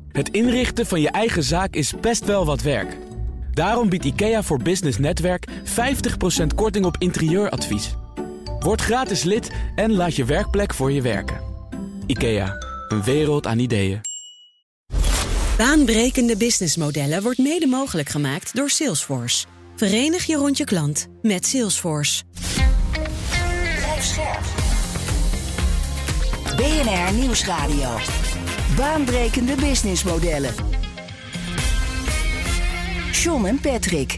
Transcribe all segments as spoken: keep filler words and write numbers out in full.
Het inrichten van je eigen zaak is best wel wat werk. Daarom biedt IKEA voor Business Netwerk vijftig procent korting op interieuradvies. Word gratis lid en laat je werkplek voor je werken. IKEA, een wereld aan ideeën. Baanbrekende businessmodellen wordt mede mogelijk gemaakt door Salesforce. Verenig je rond je klant met Salesforce. Blijf scherp. B N R Nieuwsradio. Baanbrekende businessmodellen. John en Patrick.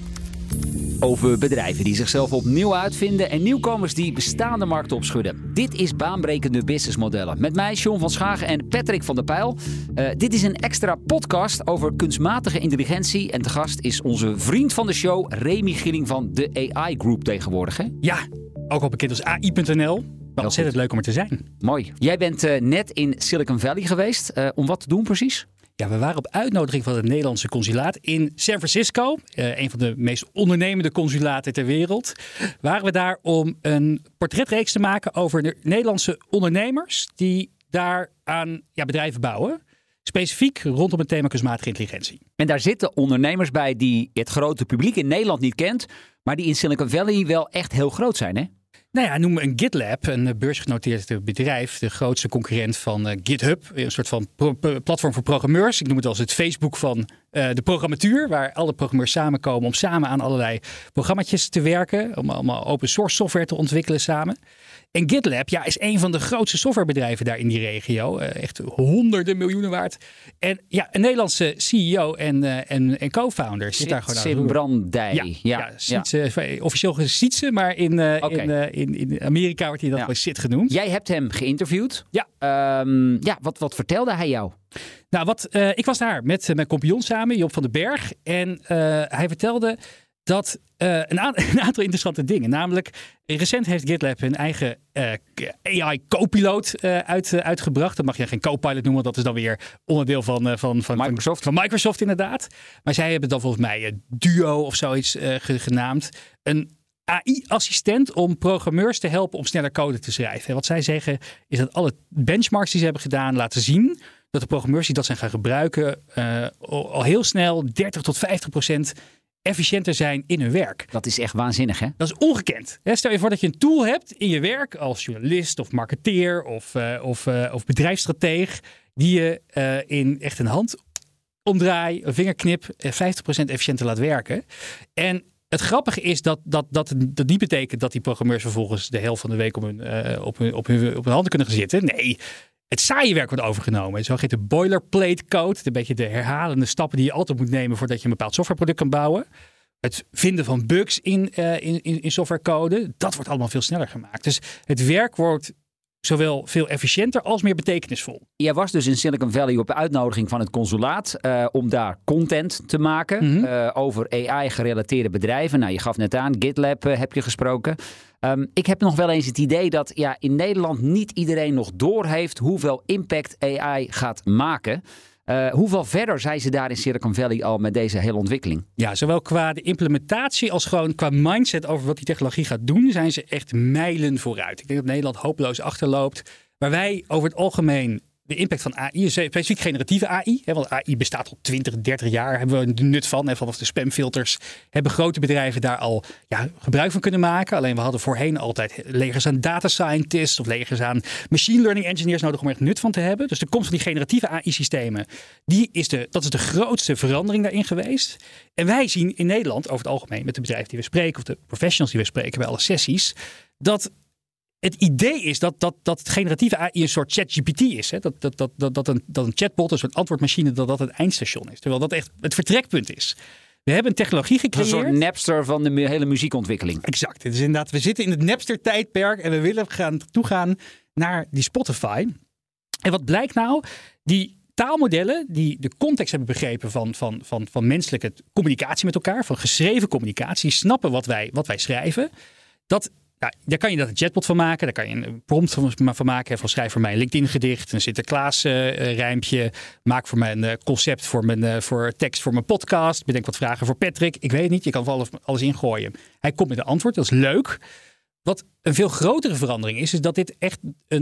Over bedrijven die zichzelf opnieuw uitvinden en nieuwkomers die bestaande markten opschudden. Dit is Baanbrekende Businessmodellen. Met mij John van Schagen en Patrick van der Pijl. Uh, dit is een extra podcast over kunstmatige intelligentie. En te gast is onze vriend van de show, Remy Gieling van de A I Group tegenwoordig. Hè? Ja, ook al bekend als A I punt n l. Maar ontzettend leuk om er te zijn. Mooi. Jij bent uh, net in Silicon Valley geweest. Uh, om wat te doen precies? Ja, we waren op uitnodiging van het Nederlandse consulaat in San Francisco. Uh, een van de meest ondernemende consulaten ter wereld. Waren we daar om een portretreeks te maken over de Nederlandse ondernemers die daar aan ja, bedrijven bouwen. Specifiek rondom het thema kunstmatige intelligentie. En daar zitten ondernemers bij die het grote publiek in Nederland niet kent, maar die in Silicon Valley wel echt heel groot zijn, hè? Nou ja, noem een GitLab, een beursgenoteerd bedrijf, de grootste concurrent van uh, GitHub. Een soort van pro- platform voor programmeurs. Ik noem het als het Facebook van uh, de programmatuur, waar alle programmeurs samenkomen om samen aan allerlei programmaatjes te werken. Om allemaal open source software te ontwikkelen samen. En GitLab ja, is een van de grootste softwarebedrijven daar in die regio. Uh, echt honderden miljoenen waard. En ja, een Nederlandse C E O en, uh, en, en co-founder zit daar gewoon aan. Sim Brandij. Ja, ja, ja, Sietse, ja. Officieel Sietse, maar in, uh, okay. in, uh, in, in Amerika wordt hij dat ja. wel Sit genoemd. Jij hebt hem geïnterviewd. Ja. Um, ja, wat, wat vertelde hij jou? Nou, wat, uh, ik was daar met uh, mijn compagnon samen, Job van den Berg. En uh, hij vertelde dat uh, een, a- een aantal interessante dingen. Namelijk, recent heeft GitLab een eigen uh, A I co-piloot uh, uit, uh, uitgebracht. Dat mag je geen co-pilot noemen, want dat is dan weer onderdeel van, uh, van, van, Microsoft. van, van Microsoft inderdaad. Maar zij hebben dan volgens mij uh, Duo of zoiets uh, genaamd. Een A I-assistent om programmeurs te helpen om sneller code te schrijven. En wat zij zeggen is dat alle benchmarks die ze hebben gedaan laten zien dat de programmeurs die dat zijn gaan gebruiken uh, al heel snel dertig tot vijftig procent efficiënter zijn in hun werk. Dat is echt waanzinnig, hè? Dat is ongekend. Stel je voor dat je een tool hebt in je werk als journalist of marketeer of, uh, of, uh, of bedrijfsstrateeg die je uh, in echt een handomdraai, een vingerknip, uh, vijftig procent efficiënter laat werken. En het grappige is dat dat, dat dat niet betekent dat die programmeurs vervolgens de helft van de week op hun, uh, op hun, op hun, op hun handen kunnen gaan zitten. Nee, het saaie werk wordt overgenomen. Zo heet de boilerplate code. Een beetje de herhalende stappen die je altijd moet nemen voordat je een bepaald softwareproduct kan bouwen. Het vinden van bugs in, uh, in, in, in softwarecode. Dat wordt allemaal veel sneller gemaakt. Dus het werk wordt zowel veel efficiënter als meer betekenisvol. Jij was dus in Silicon Valley op de uitnodiging van het consulaat uh, om daar content te maken mm-hmm. uh, over A I-gerelateerde bedrijven. Nou, je gaf net aan, GitLab uh, heb je gesproken. Um, ik heb nog wel eens het idee dat ja, in Nederland niet iedereen nog doorheeft hoeveel impact A I gaat maken. Uh, hoeveel verder zijn ze daar in Silicon Valley al met deze hele ontwikkeling? Ja, zowel qua de implementatie als gewoon qua mindset over wat die technologie gaat doen, zijn ze echt mijlen vooruit. Ik denk dat Nederland hopeloos achterloopt. Waar wij over het algemeen de impact van A I, specifiek generatieve A I, hè, want A I bestaat al twintig, dertig jaar, hebben we de nut van. En vanaf de spamfilters hebben grote bedrijven daar al ja, gebruik van kunnen maken. Alleen we hadden voorheen altijd legers aan data scientists of legers aan machine learning engineers nodig om er echt nut van te hebben. Dus de komst van die generatieve A I-systemen, die is de, dat is de grootste verandering daarin geweest. En wij zien in Nederland over het algemeen met de bedrijven die we spreken of de professionals die we spreken bij alle sessies, dat het idee is dat, dat, dat generatieve A I een soort ChatGPT is. Hè? Dat, dat, dat, dat, dat, een, dat een chatbot, een soort antwoordmachine, dat dat het eindstation is. Terwijl dat echt het vertrekpunt is. We hebben een technologie gecreëerd. Een soort Napster van de hele muziekontwikkeling. Exact. Het is inderdaad, we zitten in het Napster-tijdperk en we willen gaan toegaan naar die Spotify. En wat blijkt nou? Die taalmodellen die de context hebben begrepen van, van, van, van menselijke communicatie met elkaar, van geschreven communicatie, die snappen wat wij, wat wij schrijven. Dat Nou, daar kan je dat een chatbot van maken. Daar kan je een prompt van, van maken. Van schrijf voor mij een LinkedIn gedicht. Een Sinterklaas uh, rijmpje. Maak voor mij een uh, concept voor mijn uh, voor tekst voor mijn podcast. Bedenk wat vragen voor Patrick. Ik weet het niet. Je kan alles, alles ingooien. Hij komt met een antwoord. Dat is leuk. Wat een veel grotere verandering is, is dat dit echt een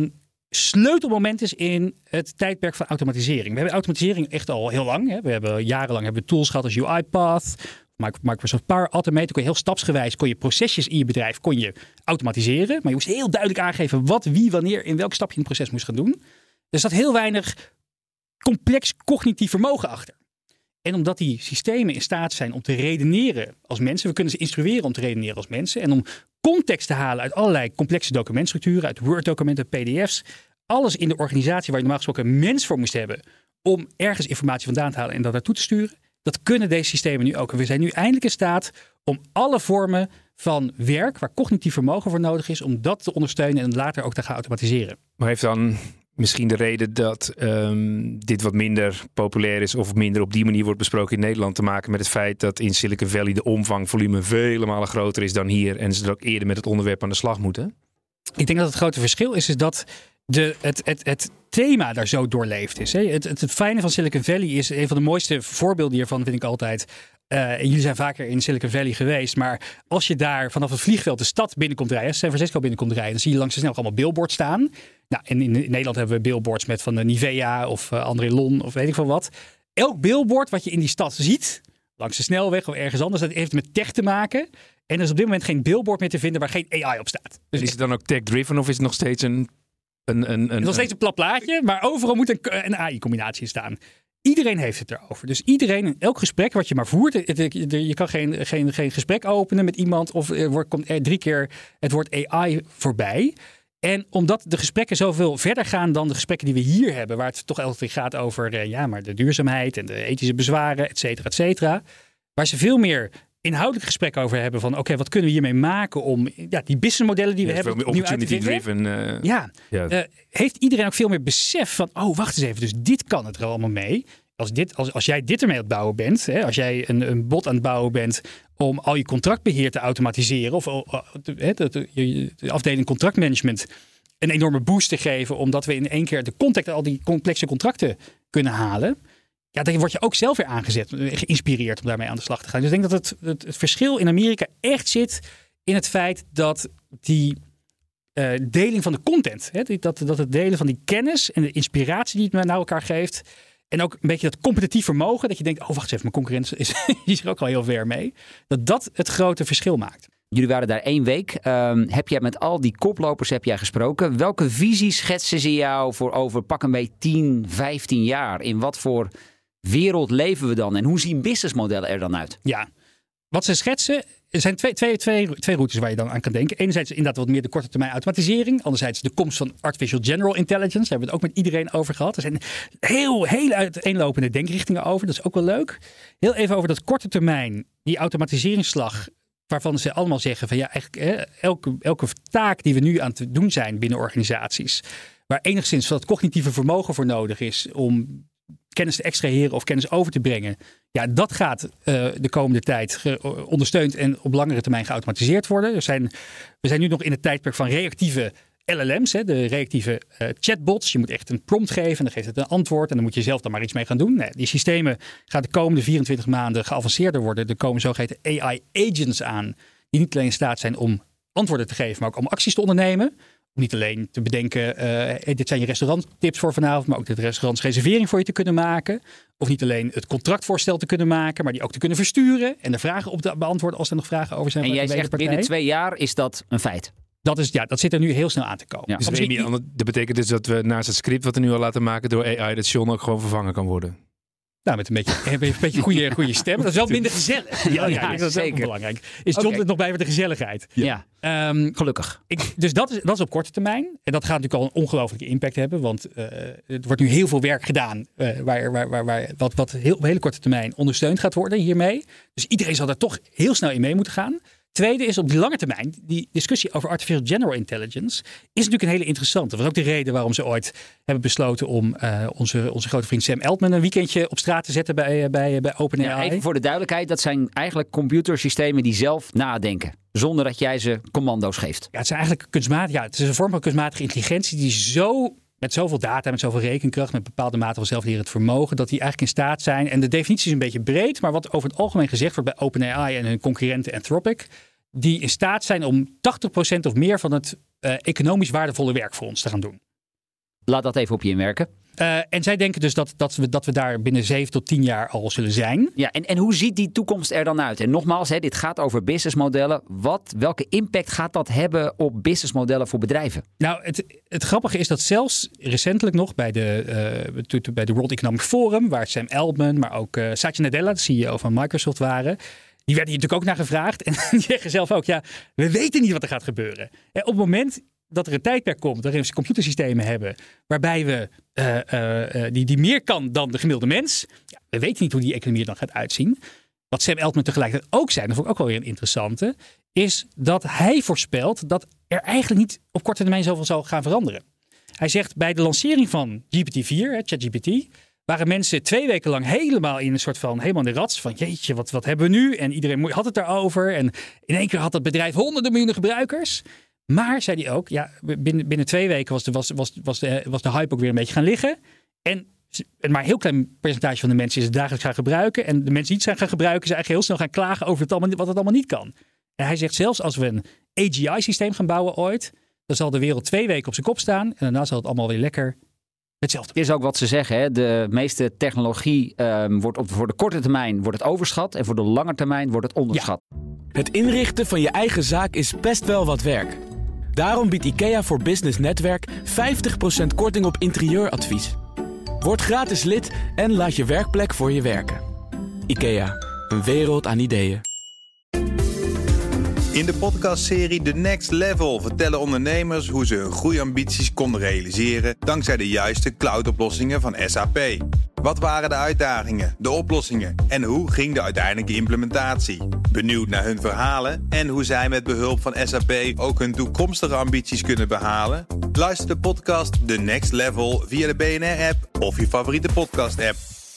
sleutelmoment is in het tijdperk van automatisering. We hebben automatisering echt al heel lang. Hè. We hebben jarenlang hebben we tools gehad als UiPath, Microsoft Power Automate. Kon je heel stapsgewijs kon je procesjes in je bedrijf kon je automatiseren. Maar je moest heel duidelijk aangeven wat, wie, wanneer, in welk stapje in het proces moest gaan doen. Er zat heel weinig complex cognitief vermogen achter. En omdat die systemen in staat zijn om te redeneren als mensen. We kunnen ze instrueren om te redeneren als mensen. En om context te halen uit allerlei complexe documentstructuren. Uit Word-documenten, P D F's. Alles in de organisatie waar je normaal gesproken een mens voor moest hebben. Om ergens informatie vandaan te halen en dat naartoe te sturen. Dat kunnen deze systemen nu ook. En we zijn nu eindelijk in staat om alle vormen van werk waar cognitief vermogen voor nodig is. Om dat te ondersteunen en later ook te gaan automatiseren. Maar heeft dan misschien de reden dat um, dit wat minder populair is of minder op die manier wordt besproken in Nederland te maken met het feit dat in Silicon Valley de omvang, volume vele malen groter is dan hier en ze er ook eerder met het onderwerp aan de slag moeten? Ik denk dat het grote verschil is, is dat de, het, het, het thema daar zo doorleefd is. Hè. Het, het, het fijne van Silicon Valley is, een van de mooiste voorbeelden hiervan vind ik altijd. Uh, en jullie zijn vaker in Silicon Valley geweest, maar als je daar vanaf het vliegveld de stad binnenkomt rijden, San Francisco binnenkomt rijden, dan zie je langs de snelweg allemaal billboards staan. Nou, in, in Nederland hebben we billboards met van de Nivea of uh, André Lon of weet ik veel wat. Elk billboard wat je in die stad ziet, langs de snelweg of ergens anders, dat heeft met tech te maken. En er is op dit moment geen billboard meer te vinden waar geen A I op staat. Dus is het dan ook tech-driven of is het nog steeds een... een, een, een het is nog steeds een plat plaatje, maar overal moet een, een A I-combinatie staan. Iedereen heeft het erover. Dus iedereen, in elk gesprek wat je maar voert, het, het, je kan geen, geen, geen gesprek openen met iemand of er wordt, komt er drie keer het woord A I voorbij. En omdat de gesprekken zoveel verder gaan dan de gesprekken die we hier hebben, waar het toch altijd gaat over uh, ja, maar de duurzaamheid en de ethische bezwaren, et cetera, et cetera. Waar ze veel meer inhoudelijk gesprek over hebben van oké, okay, wat kunnen we hiermee maken om ja, die businessmodellen die we ja, hebben opportunity uit te driven. Uh, ja, ja. Uh, heeft iedereen ook veel meer besef van oh, wacht eens even, dus dit kan het er allemaal mee. Als, dit, als, als jij dit ermee aan het bouwen bent, hè, als jij een, een bot aan het bouwen bent om al je contractbeheer te automatiseren of uh, de, de, de, de afdeling contractmanagement een enorme boost te geven, omdat we in één keer de contact al die complexe contracten kunnen halen. Ja, dan word je ook zelf weer aangezet, geïnspireerd om daarmee aan de slag te gaan. Dus ik denk dat het, het, het verschil in Amerika echt zit in het feit dat die uh, deling van de content, hè, dat, dat het delen van die kennis en de inspiratie die het naar elkaar geeft, en ook een beetje dat competitief vermogen, dat je denkt, oh wacht eens even, mijn concurrent is, is er ook al heel ver mee. Dat dat het grote verschil maakt. Jullie waren daar één week. Um, heb jij met al die koplopers heb jij gesproken? Welke visie schetsen ze jou voor over pak een beetje tien, vijftien jaar? In wat voor wereld leven we dan? En hoe zien businessmodellen er dan uit? Ja, wat ze schetsen, er zijn twee, twee, twee, twee routes waar je dan aan kan denken. Enerzijds inderdaad wat meer de korte termijn automatisering. Anderzijds de komst van artificial general intelligence. Daar hebben we het ook met iedereen over gehad. Er zijn heel, heel uiteenlopende denkrichtingen over. Dat is ook wel leuk. Heel even over dat korte termijn, die automatiseringsslag, waarvan ze allemaal zeggen van ja, eigenlijk elke, elke taak die we nu aan het doen zijn binnen organisaties, waar enigszins wat cognitieve vermogen voor nodig is om kennis te extraheren of kennis over te brengen. Ja, dat gaat uh, de komende tijd ge- ondersteund en op langere termijn geautomatiseerd worden. Er zijn, we zijn nu nog in het tijdperk van reactieve L L M's, hè, de reactieve uh, chatbots. Je moet echt een prompt geven en dan geeft het een antwoord en dan moet je zelf dan maar iets mee gaan doen. Nee, die systemen gaan de komende vierentwintig maanden geavanceerder worden. Er komen zogeheten A I-agents aan die niet alleen in staat zijn om antwoorden te geven, maar ook om acties te ondernemen. Om niet alleen te bedenken, uh, hey, dit zijn je restauranttips voor vanavond, maar ook de restaurantsreservering voor je te kunnen maken. Of niet alleen het contractvoorstel te kunnen maken, maar die ook te kunnen versturen en de vragen op te beantwoorden als er nog vragen over zijn. En jij zegt binnen twee jaar is dat een feit? Dat, is, ja, dat zit er nu heel snel aan te komen. Ja. Dus Remy, dat betekent dus dat we naast het script wat we nu al laten maken door A I, dat John ook gewoon vervangen kan worden? Nou, met een beetje, een beetje goede, goede stem. Dat is wel minder gezellig. Ja, ja, ja, dat is zeker ook belangrijk. Is John okay. er nog bij met de gezelligheid? Ja, ja. Um, gelukkig. Ik, dus dat is, dat is op korte termijn. En dat gaat natuurlijk al een ongelofelijke impact hebben. Want uh, er wordt nu heel veel werk gedaan uh, waar, waar, waar, waar, wat, wat heel, op hele korte termijn ondersteund gaat worden hiermee. Dus iedereen zal daar toch heel snel in mee moeten gaan. Tweede is op die lange termijn, die discussie over artificial general intelligence is natuurlijk een hele interessante. Dat was ook de reden waarom ze ooit hebben besloten om uh, onze, onze grote vriend Sam Altman een weekendje op straat te zetten bij, bij, bij OpenAI. Ja, even voor de duidelijkheid, dat zijn eigenlijk computersystemen die zelf nadenken, zonder dat jij ze commando's geeft. Ja, het zijn eigenlijk kunstmatig, ja, het is een vorm van kunstmatige intelligentie die zo met zoveel data, met zoveel rekenkracht, met bepaalde mate van zelflerend vermogen, dat die eigenlijk in staat zijn. En de definitie is een beetje breed, maar wat over het algemeen gezegd wordt bij OpenAI en hun concurrenten Anthropic, die in staat zijn om tachtig procent of meer van het uh, economisch waardevolle werk voor ons te gaan doen. Laat dat even op je inwerken. Uh, en zij denken dus dat, dat, we, dat we daar binnen zeven tot tien jaar al zullen zijn. Ja, en, en hoe ziet die toekomst er dan uit? En nogmaals, hè, dit gaat over businessmodellen. Wat, welke impact gaat dat hebben op businessmodellen voor bedrijven? Nou, het, het grappige is dat zelfs recentelijk nog bij de, uh, bij de World Economic Forum, waar Sam Altman, maar ook uh, Satya Nadella, de C E O van Microsoft, waren. Die werden hier natuurlijk ook naar gevraagd. En die zeggen zelf ook, ja, we weten niet wat er gaat gebeuren. En op het moment dat er een tijdperk komt waarin we computersystemen hebben waarbij we uh, uh, uh, die, die meer kan dan de gemiddelde mens. Ja, we weten niet hoe die economie er dan gaat uitzien. Wat Sam Altman tegelijkertijd ook zei, dat vond ik ook wel weer een interessante, is dat hij voorspelt dat er eigenlijk niet op korte termijn zoveel zal gaan veranderen. Hij zegt bij de lancering van G P T vier, ChatGPT, waren mensen twee weken lang helemaal in een soort van, helemaal in de rats van jeetje, wat, wat hebben we nu? En iedereen had het daarover. En in één keer had dat bedrijf honderden miljoenen gebruikers. Maar, zei hij ook, ja, binnen, binnen twee weken was de, was, was, was, de, was de hype ook weer een beetje gaan liggen. En maar een heel klein percentage van de mensen is het dagelijks gaan gebruiken. En de mensen die het zijn gaan gebruiken, zijn eigenlijk heel snel gaan klagen over het allemaal, wat het allemaal niet kan. En hij zegt zelfs als we een A G I-systeem gaan bouwen ooit, dan zal de wereld twee weken op zijn kop staan. En daarna zal het allemaal weer lekker hetzelfde. Het is ook wat ze zeggen. Hè? De meeste technologie um, wordt op, voor de korte termijn wordt het overschat. En voor de lange termijn wordt het onderschat. Ja. Het inrichten van je eigen zaak is best wel wat werk. Daarom biedt IKEA voor Business Netwerk vijftig procent korting op interieuradvies. Word gratis lid en laat je werkplek voor je werken. IKEA, een wereld aan ideeën. In de podcastserie The Next Level vertellen ondernemers hoe ze hun groeiambities konden realiseren dankzij de juiste cloudoplossingen van S A P. Wat waren de uitdagingen, de oplossingen en hoe ging de uiteindelijke implementatie? Benieuwd naar hun verhalen en hoe zij met behulp van S A P ook hun toekomstige ambities kunnen behalen? Luister de podcast The Next Level via de B N R-app of je favoriete podcast-app.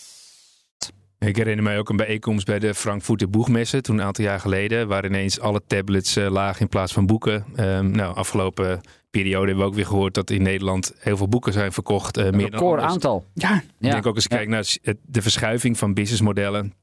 Ik herinner mij ook een bijeenkomst bij de Frankfurter Boegmesse toen een aantal jaar geleden, waar ineens alle tablets uh, lagen in plaats van boeken. Um, nou, afgelopen periode hebben we ook weer gehoord dat in Nederland heel veel boeken zijn verkocht. Uh, een meer record dan aantal. Ja. Ik denk ook als je ja. kijkt naar de verschuiving van businessmodellen.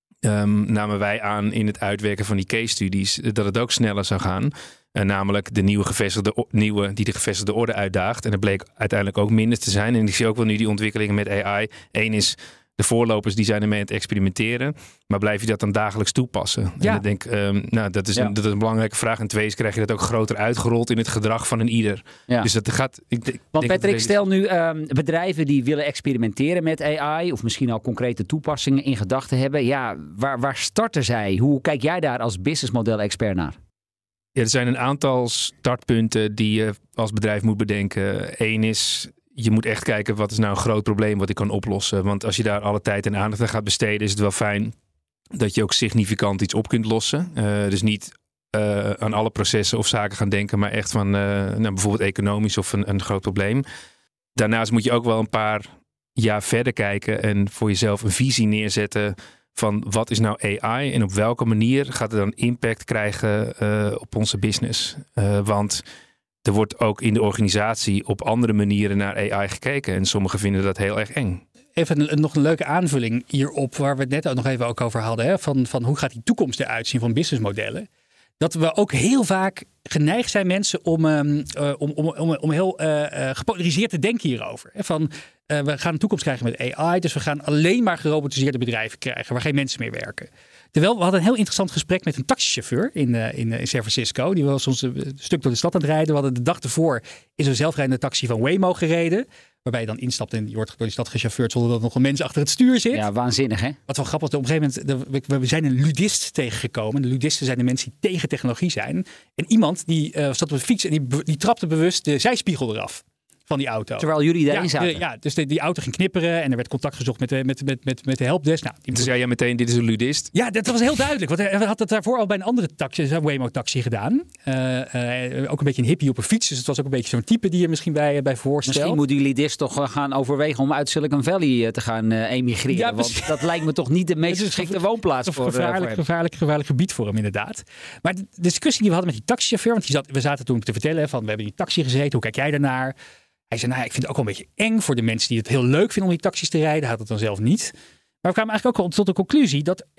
Um, namen wij aan in het uitwerken van die case studies dat het ook sneller zou gaan. Uh, namelijk de nieuwe, gevestigde, nieuwe die de gevestigde orde uitdaagt. En dat bleek uiteindelijk ook minder te zijn. En ik zie ook wel nu die ontwikkelingen met A I. Eén is de voorlopers die zijn ermee aan het experimenteren. Maar blijf je dat dan dagelijks toepassen? Ja. En ik denk, um, nou, dat is, ja. een, dat is een belangrijke vraag. En twee is, krijg je dat ook groter uitgerold in het gedrag van een ieder. Ja. Dus dat gaat. Ik, ik Want denk Patrick, dat stel nu um, bedrijven die willen experimenteren met A I, of misschien al concrete toepassingen in gedachten hebben. Ja, waar, waar starten zij? Hoe kijk jij daar als businessmodel-expert naar? Ja, er zijn een aantal startpunten die je als bedrijf moet bedenken. Eén is, je moet echt kijken wat is nou een groot probleem wat ik kan oplossen. Want als je daar alle tijd en aandacht aan gaat besteden, is het wel fijn dat je ook significant iets op kunt lossen. Uh, dus niet uh, aan alle processen of zaken gaan denken, maar echt van uh, nou, bijvoorbeeld economisch of een, een groot probleem. Daarnaast moet je ook wel een paar jaar verder kijken en voor jezelf een visie neerzetten van wat is nou A I en op welke manier gaat het dan impact krijgen uh, op onze business. Uh, want er wordt ook in de organisatie op andere manieren naar A I gekeken. En sommigen vinden dat heel erg eng. Even een, nog een leuke aanvulling hierop, waar we het net ook nog even ook over hadden. Hè, van, van hoe gaat die toekomst eruit zien van businessmodellen? Dat we ook heel vaak geneigd zijn mensen om, um, uh, om, om, om, om heel uh, uh, gepolariseerd te denken hierover. Hè, van uh, we gaan een toekomst krijgen met A I, dus we gaan alleen maar gerobotiseerde bedrijven krijgen waar geen mensen meer werken. Terwijl we hadden een heel interessant gesprek met een taxichauffeur in, uh, in, uh, in San Francisco. Die was ons een stuk door de stad aan het rijden. We hadden de dag ervoor in zo'n zelfrijdende taxi van Waymo gereden. Waarbij je dan instapt en je wordt door die stad gechauffeurd zonder dat er nog een mens achter het stuur zit. Ja, waanzinnig hè? Wat wel grappig is, op een gegeven moment, we zijn een ludist tegengekomen. De ludisten zijn de mensen die tegen technologie zijn. En iemand die uh, zat op de fiets en die, die trapte bewust de zijspiegel eraf van die auto. Terwijl jullie daarin ja, zaten. De, ja, dus de, die auto ging knipperen en er werd contact gezocht met de, met, met, met, met de helpdesk. Nou, die dus zei jij meteen, dit is een ludist? Ja, dat was heel duidelijk. Want hij had het daarvoor al bij een andere taxi, een Waymo-taxi gedaan. Uh, uh, ook een beetje een hippie op een fiets. Dus het was ook een beetje zo'n type die je misschien bij, bij voorstelt. Misschien moet die ludist toch gaan overwegen om uit Silicon Valley te gaan uh, emigreren. Ja, want dat lijkt me toch niet de meest geschikte woonplaats voor, gevaarlijk, uh, voor hem. Gevaarlijk, gevaarlijk gebied voor hem inderdaad. Maar de discussie die we hadden met die taxichauffeur, want die zat, we zaten toen te vertellen van we hebben in die taxi gezeten, hoe kijk jij daarnaar? Hij zei, nou, ik vind het ook wel een beetje eng voor de mensen die het heel leuk vinden om die taxis te rijden. Hij had het dan zelf niet. Maar we kwamen eigenlijk ook al tot de conclusie dat er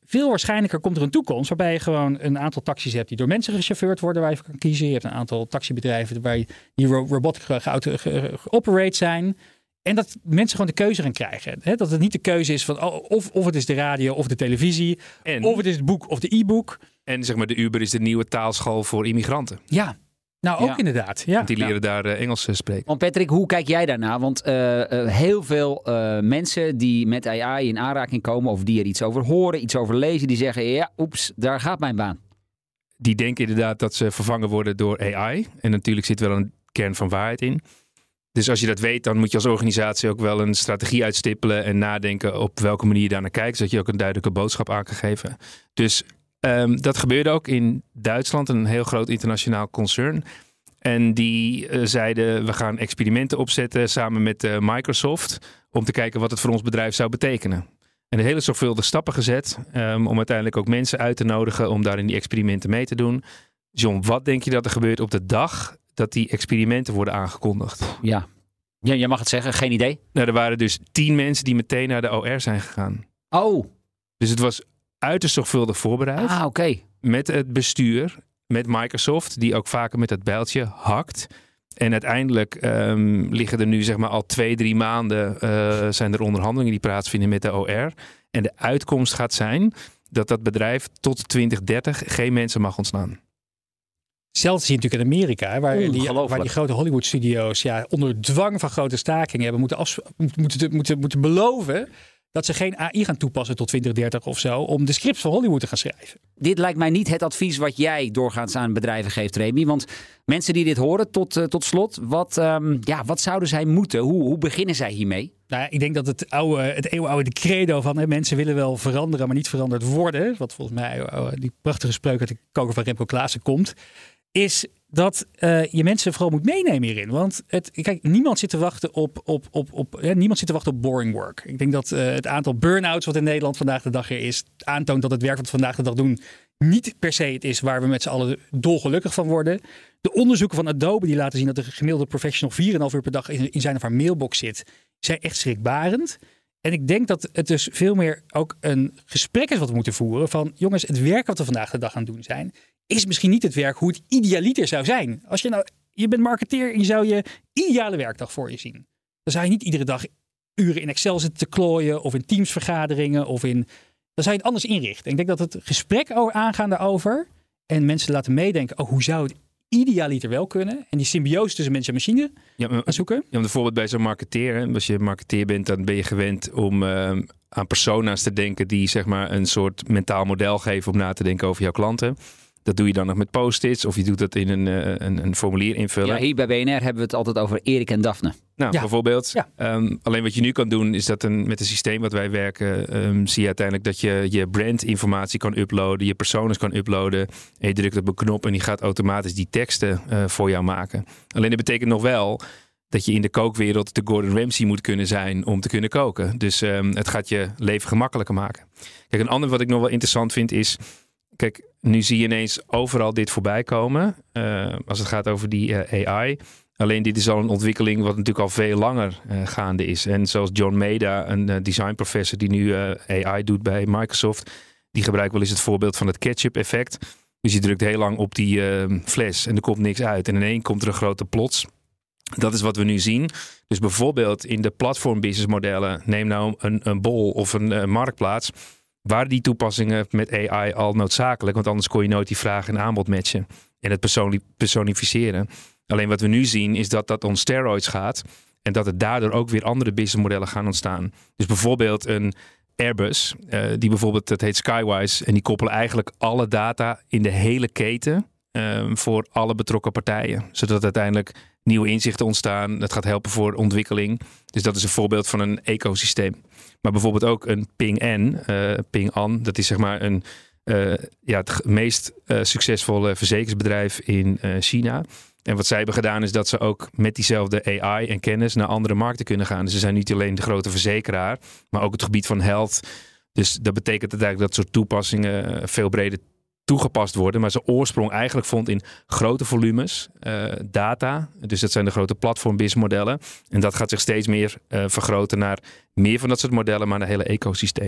veel waarschijnlijker komt er een toekomst waarbij je gewoon een aantal taxis hebt die door mensen gechauffeurd worden, waar je kan kiezen. Je hebt een aantal taxibedrijven waar je, die ro- robotic geoperate ge, ge, zijn. En dat mensen gewoon de keuze gaan krijgen. Hè? Dat het niet de keuze is van oh, of, of het is de radio of de televisie. En, of het is het boek of de e-book. En zeg maar de Uber is de nieuwe taalschool voor immigranten. Ja, nou ook ja. inderdaad. Ja. Want die leren ja. daar uh, Engels uh, spreken. Want Patrick, hoe kijk jij daarna? Want uh, uh, heel veel uh, mensen die met A I in aanraking komen of die er iets over horen, iets over lezen, die zeggen ja, oeps, daar gaat mijn baan. Die denken inderdaad dat ze vervangen worden door A I. En natuurlijk zit wel een kern van waarheid in. Dus als je dat weet, dan moet je als organisatie ook wel een strategie uitstippelen en nadenken op welke manier je daar naar kijkt, zodat je ook een duidelijke boodschap aan kan geven. Dus um, dat gebeurde ook in Duitsland, een heel groot internationaal concern. En die uh, zeiden, we gaan experimenten opzetten samen met uh, Microsoft om te kijken wat het voor ons bedrijf zou betekenen. En de hele zorgvuldige stappen gezet um, om uiteindelijk ook mensen uit te nodigen om daar in die experimenten mee te doen. John, wat denk je dat er gebeurt op de dag dat die experimenten worden aangekondigd? Ja, ja jij mag het zeggen, geen idee. Nou, er waren dus tien mensen die meteen naar de O R zijn gegaan. Oh. Dus het was uiterst zorgvuldig voorbereid. Ah, oké. Okay. Met het bestuur, met Microsoft, die ook vaker met dat bijltje hakt. En uiteindelijk um, liggen er nu zeg maar al twee, drie maanden uh, zijn er onderhandelingen die plaatsvinden met de O R. En de uitkomst gaat zijn dat dat bedrijf tot twintig dertig geen mensen mag ontslaan. Hetzelfde zie je natuurlijk in Amerika, waar die, waar die grote Hollywood-studio's ja, onder dwang van grote stakingen hebben moeten, afs- moeten, moeten, moeten beloven dat ze geen A I gaan toepassen tot twintig dertig of zo, om de scripts van Hollywood te gaan schrijven. Dit lijkt mij niet het advies wat jij doorgaans aan bedrijven geeft, Remy. Want mensen die dit horen, tot, uh, tot slot, wat, um, ja, wat zouden zij moeten? Hoe, hoe beginnen zij hiermee? Nou ja, ik denk dat het, oude, het eeuwenoude credo van hè, mensen willen wel veranderen, maar niet veranderd worden, wat volgens mij uh, die prachtige spreuk uit de koker van Remco Klaassen komt, is dat uh, je mensen vooral moet meenemen hierin. Want het, kijk, niemand zit te wachten op, op, op, op ja, niemand zit te wachten op boring work. Ik denk dat uh, het aantal burn-outs wat in Nederland vandaag de dag er is, aantoont dat het werk wat we vandaag de dag doen niet per se het is waar we met z'n allen dolgelukkig van worden. De onderzoeken van Adobe die laten zien dat de gemiddelde professional vier komma vijf uur per dag in, in zijn of haar mailbox zit, zijn echt schrikbarend. En ik denk dat het dus veel meer ook een gesprek is wat we moeten voeren van jongens, het werk wat we vandaag de dag aan het doen zijn, is misschien niet het werk hoe het idealiter zou zijn. Als je nou, je bent marketeer en je zou je ideale werkdag voor je zien. Dan zou je niet iedere dag uren in Excel zitten te klooien of in Teams vergaderingen of in, dan zou je het anders inrichten. En ik denk dat het gesprek over aangaan daarover en mensen laten meedenken, oh, hoe zou het idealiter wel kunnen? En die symbiose tussen mens en machine ja, maar, gaan zoeken. Ja, want bijvoorbeeld bij zo'n marketeer, hè, als je marketeer bent, dan ben je gewend om uh, aan persona's te denken die zeg maar een soort mentaal model geven om na te denken over jouw klanten. Dat doe je dan nog met post-its of je doet dat in een, uh, een, een formulier invullen. Ja, hier bij B N R hebben we het altijd over Erik en Daphne. Nou, ja. bijvoorbeeld. Ja. Um, alleen wat je nu kan doen is dat een, met het systeem wat wij werken, um, zie je uiteindelijk dat je je brandinformatie kan uploaden, je personas kan uploaden. En je drukt op een knop en die gaat automatisch die teksten uh, voor jou maken. Alleen dat betekent nog wel dat je in de kookwereld de Gordon Ramsay moet kunnen zijn om te kunnen koken. Dus um, het gaat je leven gemakkelijker maken. Kijk, een ander wat ik nog wel interessant vind is, kijk, nu zie je ineens overal dit voorbij komen. Uh, als het gaat over die uh, A I. Alleen dit is al een ontwikkeling wat natuurlijk al veel langer uh, gaande is. En zoals John Maeda, een uh, designprofessor die nu uh, A I doet bij Microsoft, die gebruikt wel eens het voorbeeld van het ketchup effect. Dus je drukt heel lang op die uh, fles en er komt niks uit. En ineens komt er een grote plots. Dat is wat we nu zien. Dus bijvoorbeeld in de platform business modellen, neem nou een, een bol of een uh, marktplaats. Waren die toepassingen met A I al noodzakelijk? Want anders kon je nooit die vraag en aanbod matchen. En het personi- personificeren. Alleen wat we nu zien is dat dat on steroids gaat. En dat er daardoor ook weer andere businessmodellen gaan ontstaan. Dus bijvoorbeeld een Airbus. Uh, die bijvoorbeeld, dat heet Skywise. En die koppelen eigenlijk alle data in de hele keten. Uh, voor alle betrokken partijen. Zodat uiteindelijk nieuwe inzichten ontstaan. Dat gaat helpen voor ontwikkeling. Dus dat is een voorbeeld van een ecosysteem. Maar bijvoorbeeld ook een Ping An. Uh, Ping An, dat is zeg maar een, uh, ja, het meest uh, succesvolle verzekeringsbedrijf in uh, China. En wat zij hebben gedaan is dat ze ook met diezelfde A I en kennis naar andere markten kunnen gaan. Dus ze zijn niet alleen de grote verzekeraar, maar ook het gebied van health. Dus dat betekent eigenlijk dat soort toepassingen veel breder toegepast worden. Maar zijn oorsprong eigenlijk vond in grote volumes uh, data. Dus dat zijn de grote platform-businessmodellen. En dat gaat zich steeds meer uh, vergroten naar meer van dat soort modellen, maar naar hele ecosystemen.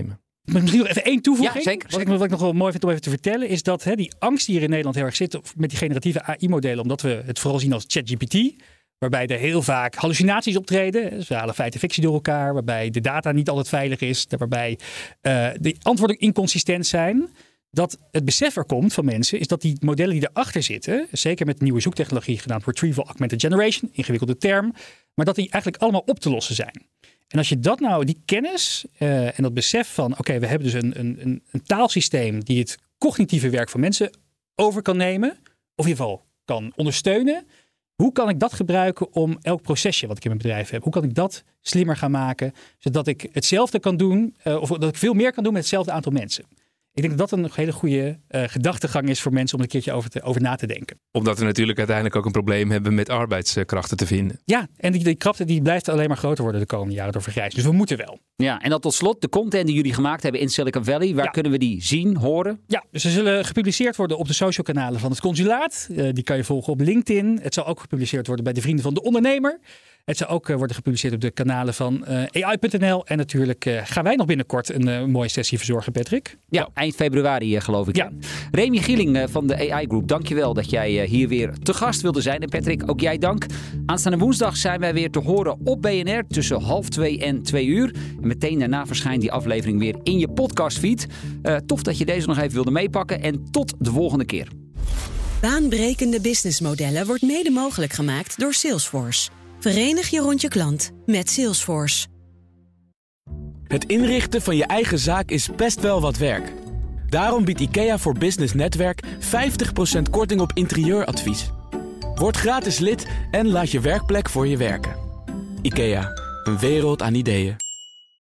Misschien nog even één toevoeging. Ja, zeker, Wat, zeker. Ik, wat ik nog wel mooi vind om even te vertellen, is dat hè, die angst die hier in Nederland heel erg zit met die generatieve A I-modellen, omdat we het vooral zien als ChatGPT, waarbij er heel vaak hallucinaties optreden. Dus we halen feit en fictie door elkaar, waarbij de data niet altijd veilig is, waarbij uh, de antwoorden inconsistent zijn. Dat het besef er komt van mensen is dat die modellen die erachter zitten, zeker met nieuwe zoektechnologie genaamd Retrieval Augmented Generation, ingewikkelde term, maar dat die eigenlijk allemaal op te lossen zijn. En als je dat nou, die kennis uh, en dat besef van, oké, okay, we hebben dus een, een, een taalsysteem die het cognitieve werk van mensen over kan nemen, of in ieder geval kan ondersteunen. Hoe kan ik dat gebruiken om elk procesje wat ik in mijn bedrijf heb, hoe kan ik dat slimmer gaan maken, zodat ik hetzelfde kan doen, uh, of dat ik veel meer kan doen met hetzelfde aantal mensen. Ik denk dat dat een hele goede uh, gedachtegang is voor mensen om er een keertje over, te, over na te denken. Omdat we natuurlijk uiteindelijk ook een probleem hebben met arbeidskrachten te vinden. Ja, en die, die krapte die blijft alleen maar groter worden de komende jaren door vergrijzing. Dus we moeten wel. Ja, en dan tot slot de content die jullie gemaakt hebben in Silicon Valley. Waar ja. kunnen we die zien, horen? Ja, dus ze zullen gepubliceerd worden op de social kanalen van het consulaat. Uh, die kan je volgen op LinkedIn. Het zal ook gepubliceerd worden bij de Vrienden van de Ondernemer. Het zal ook uh, worden gepubliceerd op de kanalen van uh, A I punt N L. En natuurlijk uh, gaan wij nog binnenkort een uh, mooie sessie verzorgen, Patrick. Ja, ja. eind februari uh, geloof ik. Ja. Remy Gieling uh, van de A I Group, dankjewel dat jij uh, hier weer te gast wilde zijn. En Patrick, ook jij dank. Aanstaande woensdag zijn wij weer te horen op B N R tussen half twee en twee uur. En meteen daarna verschijnt die aflevering weer in je podcastfeed. Uh, tof dat je deze nog even wilde meepakken. En tot de volgende keer. Baanbrekende businessmodellen wordt mede mogelijk gemaakt door Salesforce. Verenig je rond je klant met Salesforce. Het inrichten van je eigen zaak is best wel wat werk. Daarom biedt IKEA voor Business Netwerk vijftig procent korting op interieuradvies. Word gratis lid en laat je werkplek voor je werken. IKEA, een wereld aan ideeën.